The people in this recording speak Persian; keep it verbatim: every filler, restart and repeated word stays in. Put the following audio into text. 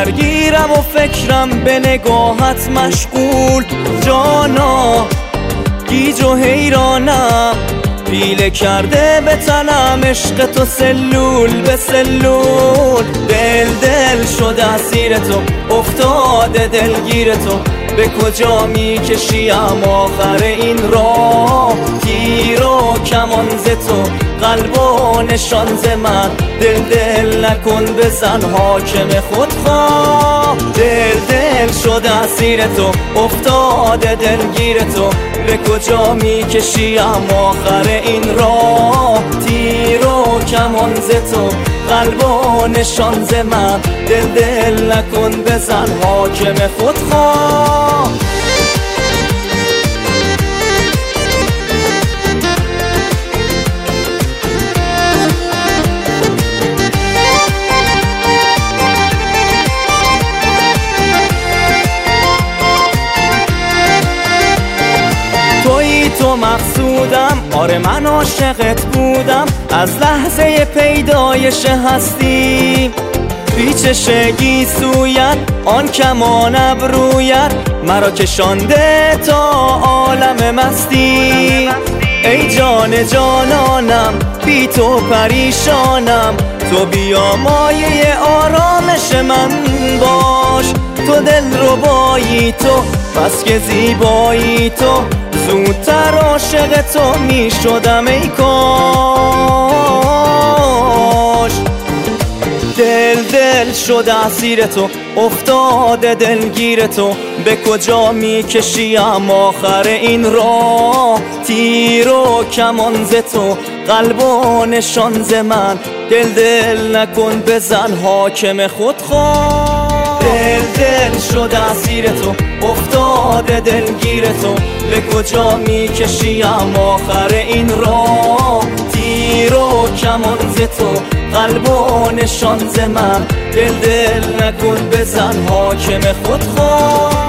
درگیرم و فکرم به نگاهت مشغول. جانا گیج و حیرانم، پیله کرده به تنم عشق تو سلول به سلول. دل دل شده اسیر تو، افتاده دلگیر تو، به کجا می کشیم آخر این راه؟ تیر و کمان ز تو، قلب و نشان ز من، دل دل نکن بزن حاکم خودخواه. دل دل شده اسیر تو، افتاده دلگیر تو، به کجا می کشیم آخر این راه؟ تیر و کمان ز تو، قلب و نشان ز من، دل دل نکن بزن حاکم خودخواه. تویی تو مقصودم، آره من عاشقت بودم از لحظه پیدایش هستی. پیچش گیسویت، آن کمان ابرویت، مرا کشانده تا عالم مستی. ای جان جانانم، بی تو پریشانم، تو بیا مایه آرامش من باش. تو دل ربایی تو، بس که زیبایی تو، زودتر عاشق تو می شدم ای کاش. دل دل شده اسیر تو، افتاده دلگیر تو، به کجا می کشیم آخر این راه؟ تیر و کمان ز تو، قلب و نشان ز من، دل دل نکن بزن حاکم خودخواه. دل دل شده اسیر تو، افتاده دلگیر تو، به کجا می کشیم آخر این راه؟ تیر و کمان ز تو، قلب و نشان ز من، دل دل نکن بزن حاکم خودخواه.